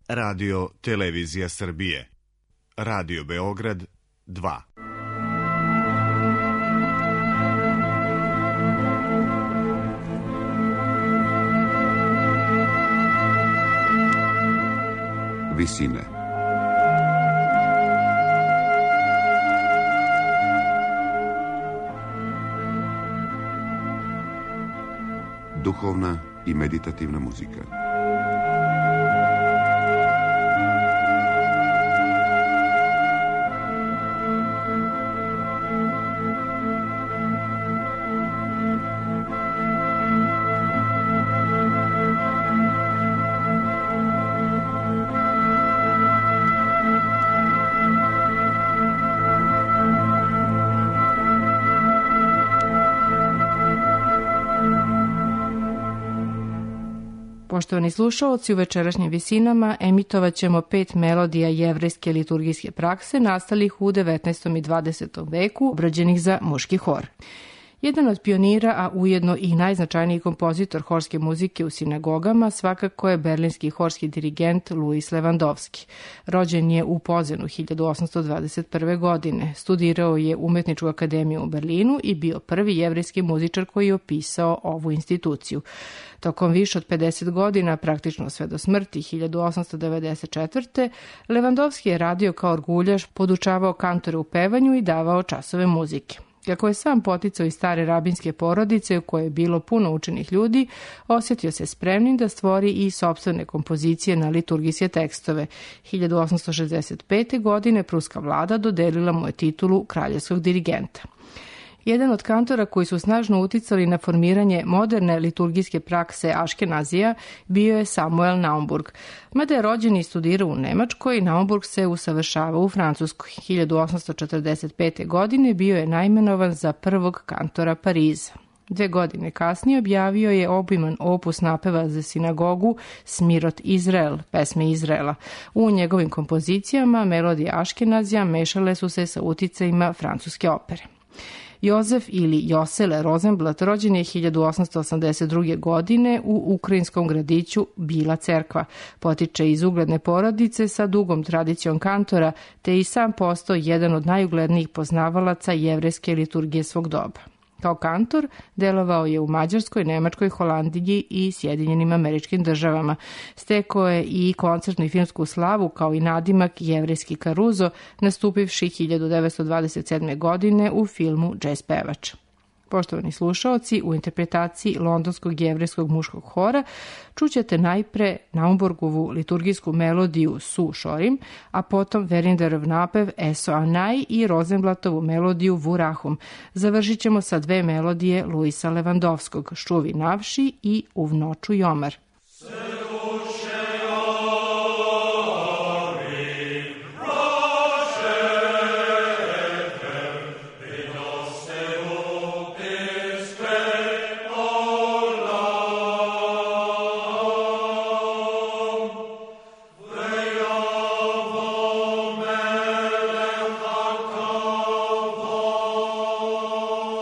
Radio Televizija Srbije. Radio Beograd 2. Visine. Duhovna i meditativna muzika. Poštovani slušaoci, u večerašnjim visinama emitovat ćemo 5 melodija jevrejske liturgijske prakse nastalih u 19. i 20. veku, obrađenih za muški hor. Jedan od pionira, a ujedno i najznačajniji kompozitor horske muzike u sinagogama, svakako je berlinski horski dirigent Louis Lewandowski. Rođen je u Pozenu 1821. godine. Studirao je Umetničku akademiju u Berlinu i bio prvi jevrejski muzičar koji je opisao ovu instituciju. Tokom više od 50 godina, praktično sve do smrti 1894. Lewandowski je radio kao orguljaš, podučavao kantore u pevanju i davao časove muzike. Kako je sam poticao iz stare rabinske porodice u kojoj je bilo puno učenih ljudi, osjetio se spremnim da stvori i sopstvene kompozicije na liturgijske tekstove. 1865. godine pruska vlada dodelila mu je titulu kraljevskog dirigenta. Jedan od kantora koji su snažno uticali na formiranje moderne liturgijske prakse Aškenazija bio je Samuel Naumburg. Mada je rođen i studirao u Nemačkoj, Naumburg se usavršavao u Francuskoj. 1845. godine bio je naimenovan za prvog kantora Pariza. 2 godine kasnije objavio je obiman opus napeva za sinagogu Smirot Izrael, pesme Izraela. U njegovim kompozicijama melodije Aškenazija mešale su se sa uticajima francuske opere. Jozef ili Josele Rozenblat rođen je 1882. godine u ukrajinskom gradiću Bila Cerkva. Potiče iz ugledne porodice sa dugom tradicijom kantora, te i sam postao jedan od najuglednijih poznavalaca jevrejske liturgije svog doba. Kao kantor delovao je u Mađarskoj, Nemačkoj, Holandiji i Sjedinjenim Američkim Državama. Stekao je i koncertnu i filmsku slavu kao i nadimak jevrejski Karuzo, nastupivši 1927. godine u filmu Džez pevač. Poštovani slušaoci, u interpretaciji londonskog jevrejskog muškog hora čućete najpre Naumburgovu liturgijsku melodiju Su Šorim, a potom Verinderov napev Eso Anai i Rozenblatovu melodiju Vurahum. Završit ćemo sa 2 melodije Luisa Lewandowskog, Šuvi Navši i Uv noću Jomar.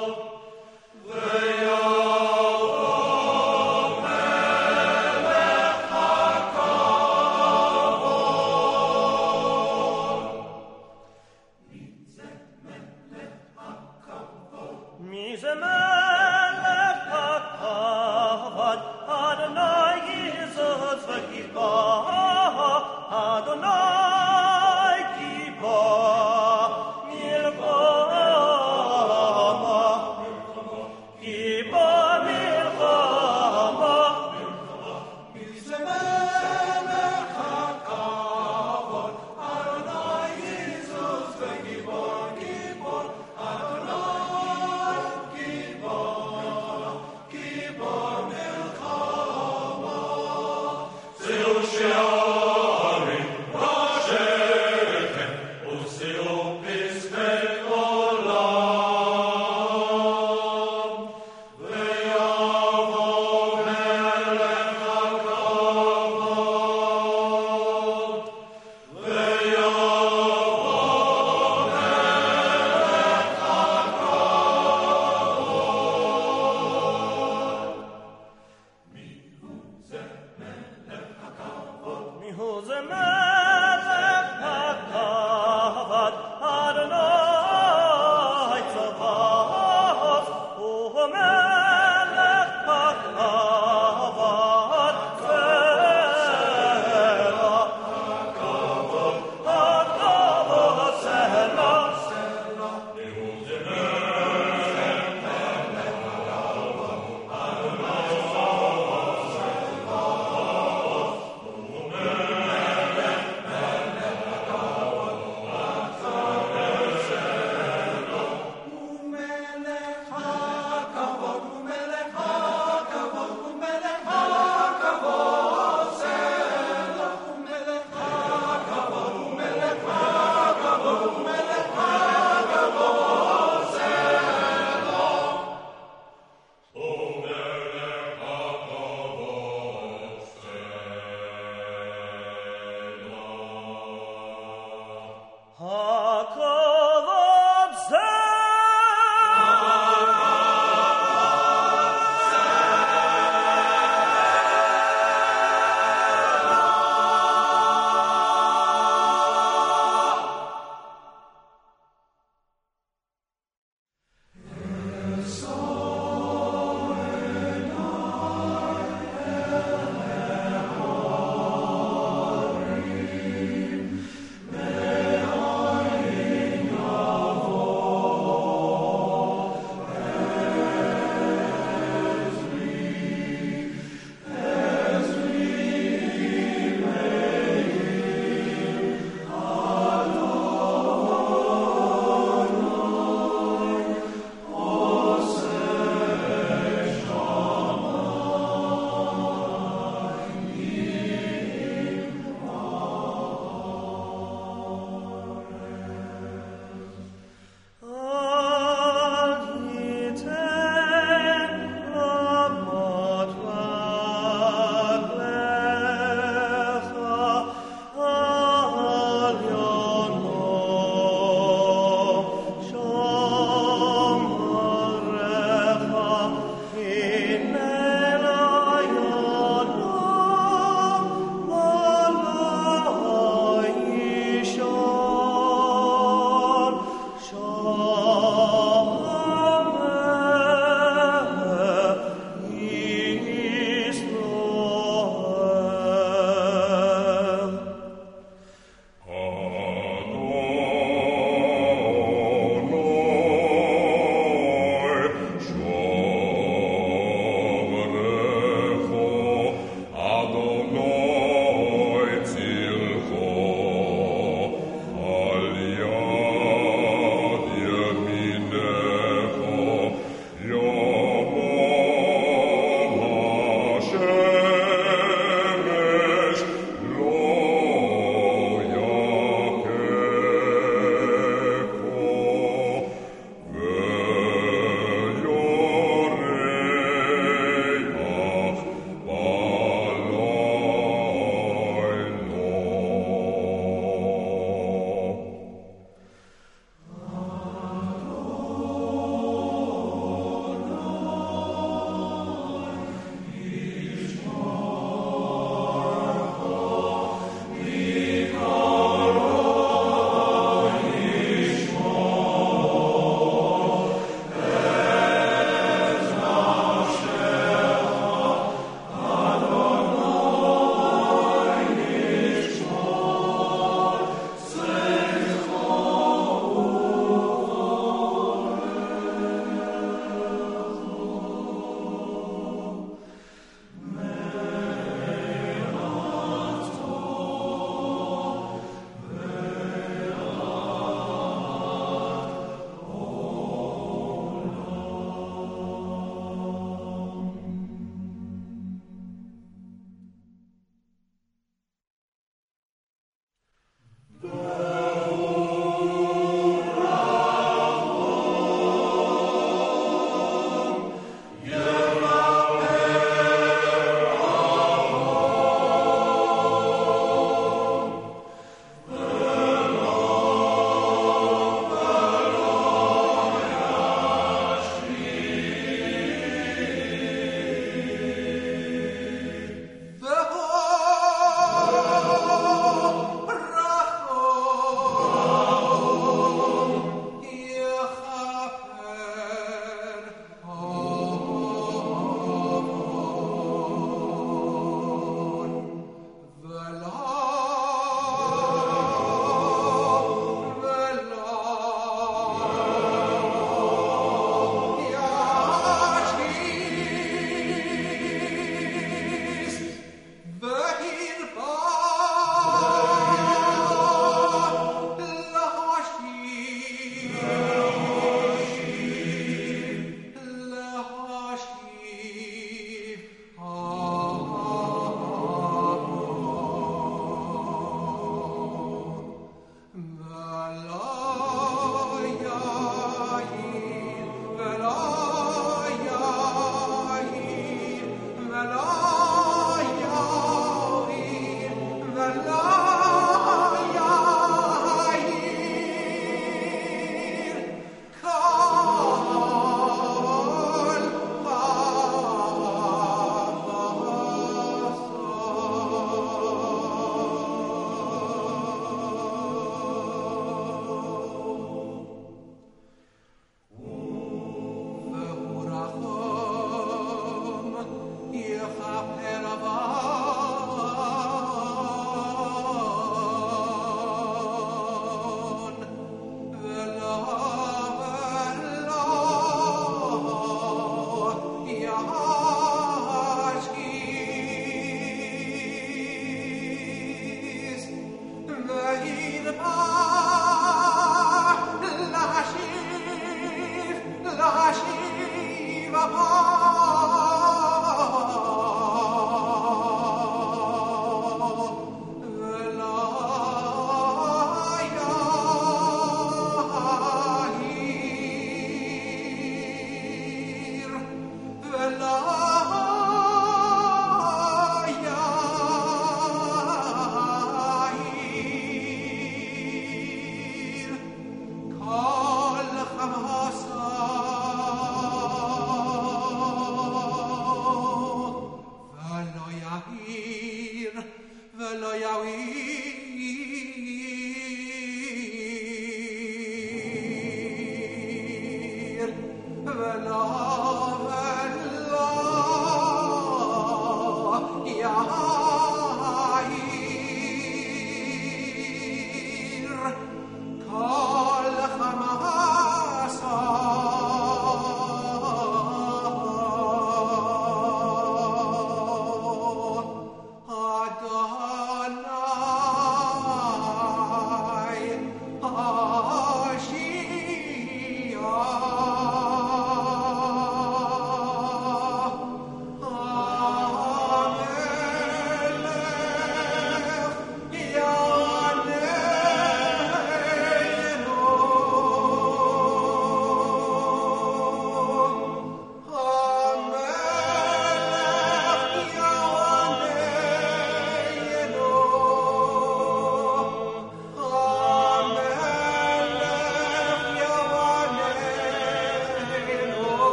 Amen.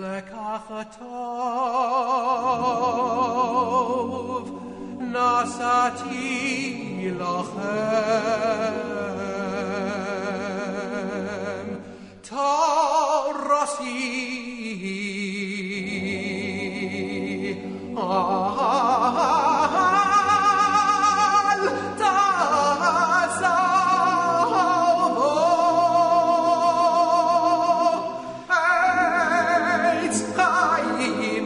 לקח טוב נשאתי לכם תרסי אל תעזבו עץ חיים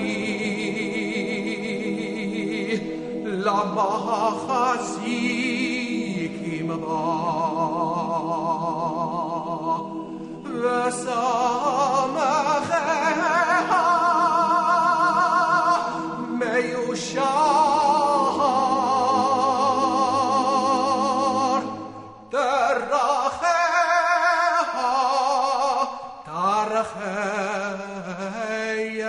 היא למחזיקים בה ושמחיה מיושר דרכיה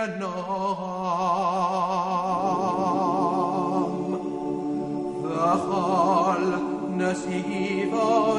ינם וכל נסיב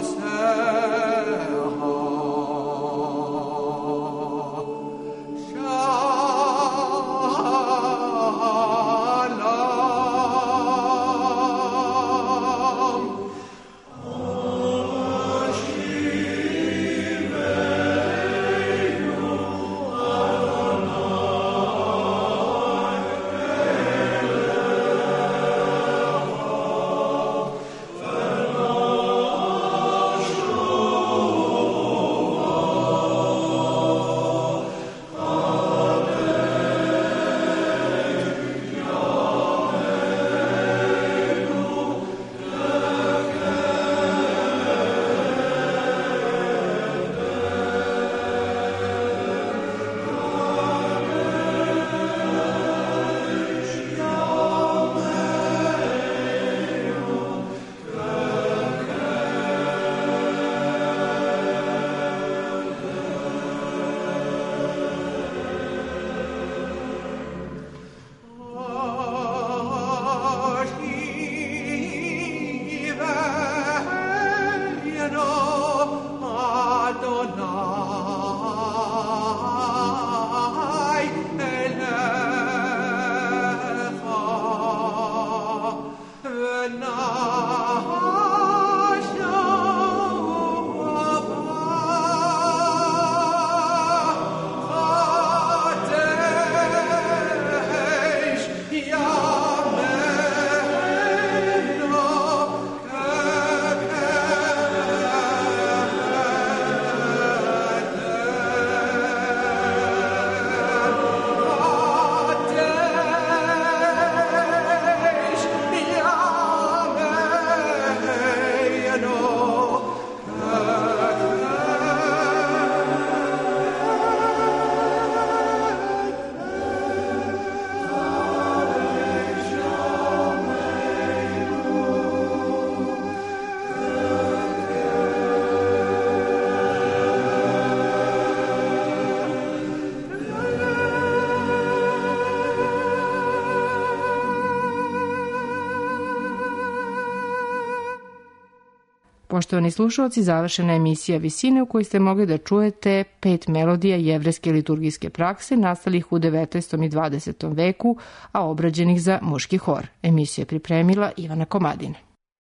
Poštovani slušalci, završena je emisija Visine u kojoj ste mogli da čujete 5 melodija jevrejske liturgijske prakse nastalih u 19. i 20. veku, a obrađenih za muški hor. Emisiju je pripremila Ivana Komadina.